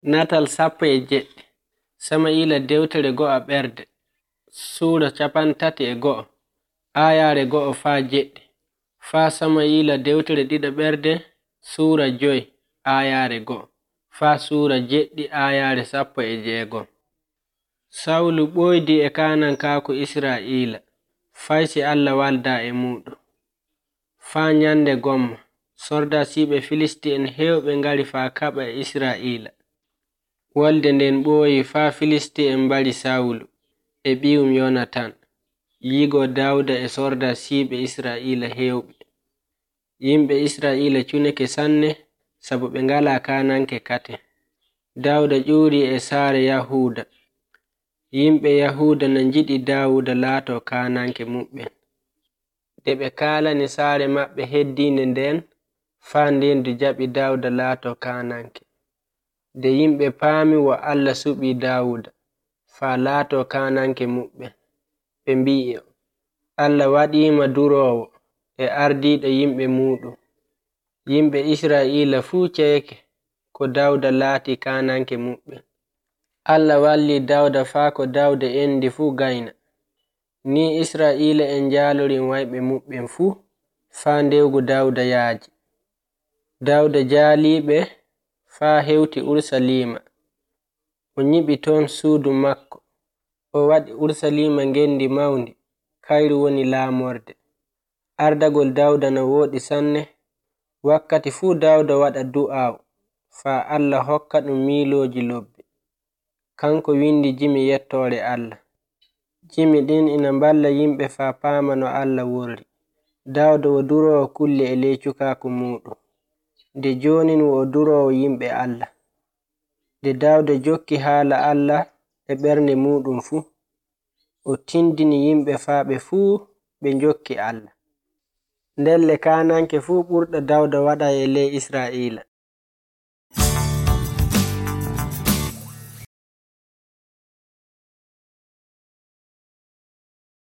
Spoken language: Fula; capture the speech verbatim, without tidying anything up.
Natal sappo e jeɗɗi Sama'ila dewtere go'a ɓerde suura capan tati e go'o aayaare go'o faa jeɗɗi faa Sama'ila dewtere ɗiɗo ɓerde suura joyi aayaare go'o faa suura jeɗɗi aayaare sappo e jeegom. Sawlu ɓoydi e kanankaaku Israa'iila faysi Allah walda e muɗum. Faa nyande gomma sordasiiɓe Filistiin heewɓe ngari faa kaɓa e Israa'iila. Wolde nden ɓooyi faa Filistiin mbari Sawlu e ɓiyum Yonatan yigo Dawda e sordasiiɓe Israa'iila heewɓe. Yimɓe Israa'iila cuneke sanne sabu ɓe ngala kananke kate. Dawda ƴuuri e saare Yahuuda. Yimɓe Yahuuda na njiɗi Dawuda laato kananke muɓɓen. De ɓe kaalani saare maɓɓe heddiinde nden faa ndendu jaɓi Dawda laato kananke. De yimɓe paami wo Allah suɓi Dawuda faa laato kananke muɓɓen, ɓe mbi'i Allah waɗiima duroowo e ardiiɗo yimɓe muɗum. Yimɓe Israa'iila fuu ceeke ko Dawda laati kananke muɓɓen. Allah walli Dawda faa ko Dawda endi fuu gayna. Ni Israa'iila en njaalori wayɓe muɓɓen fuu faa ndewgu Dawda yaaji. Dawda jaaliiɓe faa hewti Ursaliima. O nyiɓi toon suudu makko. O waɗi Ursaliima ngendi mawndi, kayru woni laamorde. Ardagol Dawda no wooɗi sanne. Wakkati fuu Dawda waɗa du'aawu faa Allah hokka ɗum miilooji lobbi. Kanko windi jimi yettoore Allah. Jimi ɗin ina mballa yimɓe faa paama no Allah worri. Dawda wo duroowo kulle e ley cukaaku muɗum. Nde joonin wo o duroowo yimɓe Allah. Nde Dawda jokki haala Allah e ɓernde muɗum fuu, o tindini yimɓe faa ɓe fuu ɓe njokki Allah. Ndelle kananke fuu ɓurɗo Dawda waɗa e ley Israa'iila.